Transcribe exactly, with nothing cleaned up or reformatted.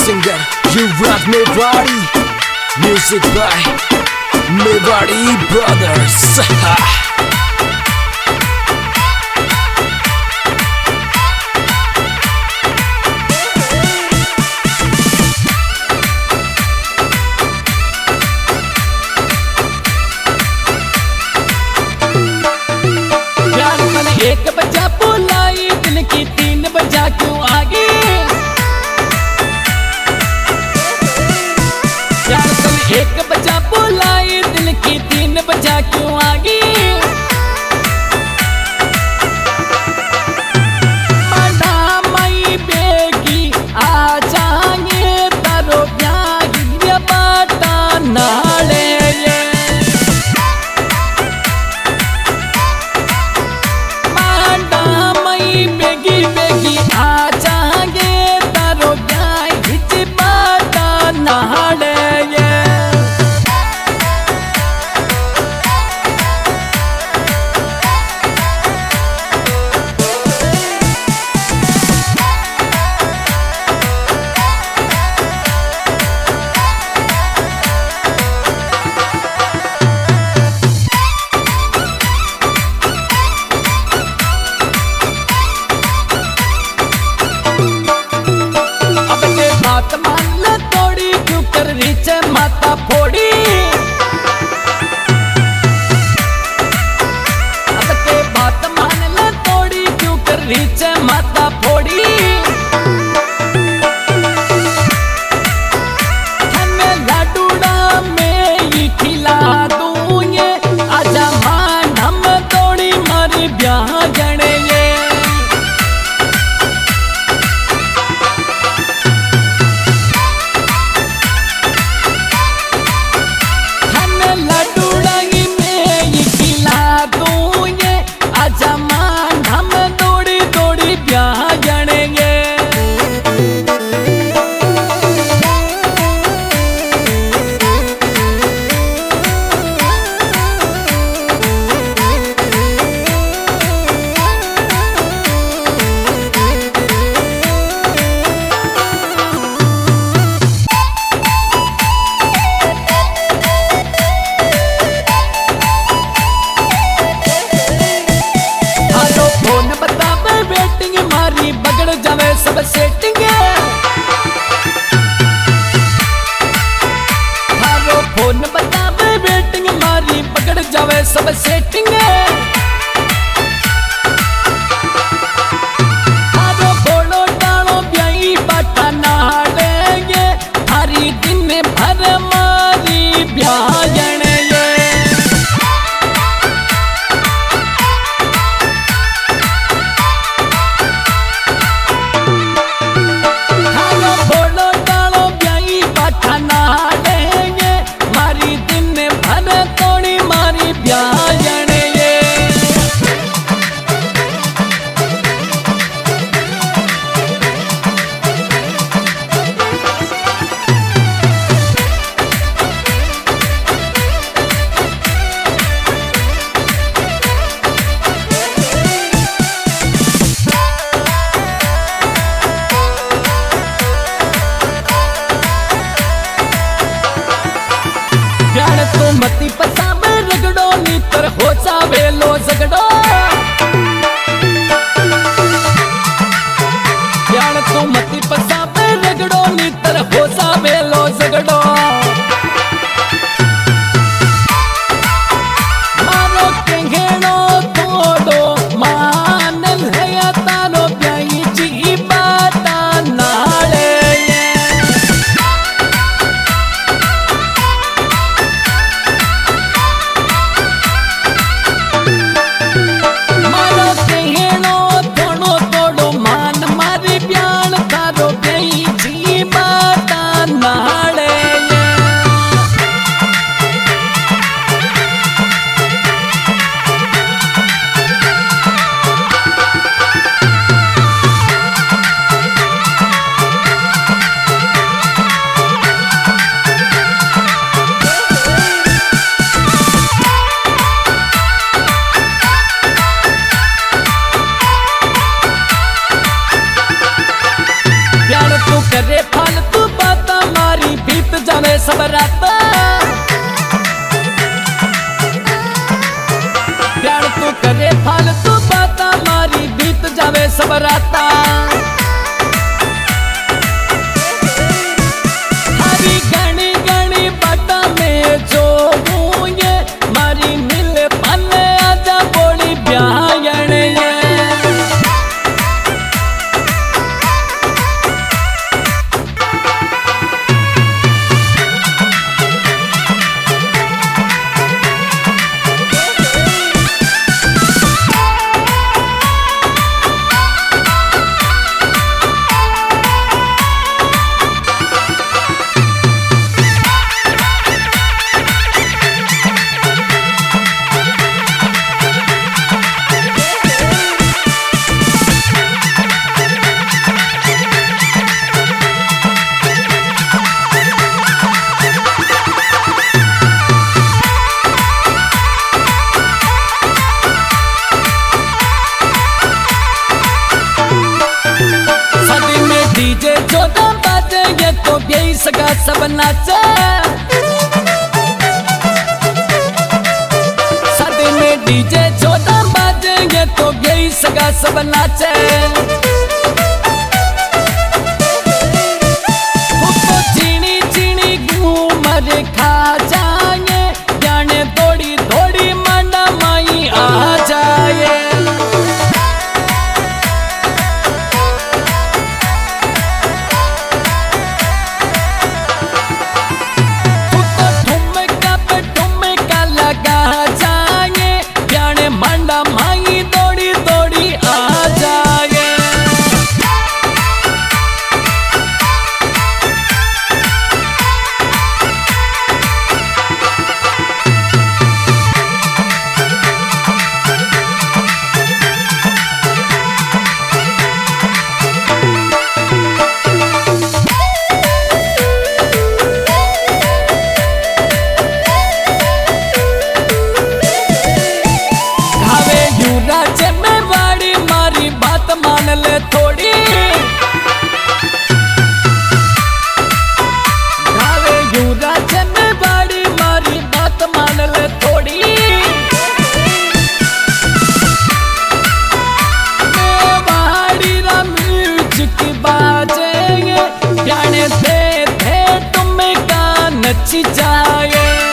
singer Yuvraj Mewari. Music by Mewari Brothers. एक बजा बुलाई दिन की तीन बजा क्यों आगे यार तुम एक बजा बुलाई दिन की तीन बजा क्यों आगे माना मई बेगी आ जाएंगे तारो ब्याह बाटा नाले बेगी बेगी आ जाएंगे तारो गाय हिच बाटा नहाड़े रीचे माता फोड़ी अब के बात मान ले तोड़ी क्यों कर रीचे माता फोड़ी हमें लाडूड़ा में ही खिला दूंगे आजा मान हम तोड़ी मारी ब्याह जने बगड़ जावे सब सेटिंग हारो फोन बतावे वेटिंग मारी बगड़ जावे सब सेटिंग हारो बोलो डालो ब्याई बाटा नाड़ेंगे हरी दिन भर मारी ब्याह जने मारी दिन भर तोड़ी मारी ब्याह जने सब नाचे, शादी में डीजे छोटा बाजेंगे तो गई सगा सब नाचे। तो चीनी चीनी घूमर खा जाए, जाने थोड़ी थोड़ी मंडा माई आ जाए। ले थोड़ी भावे युवराज में बड़ी मारी बात मान ले थोड़ी। मेवाड़ी रा म्यूजिक बाजेंगे, जाने दे दे तुम्हें का नच जाए।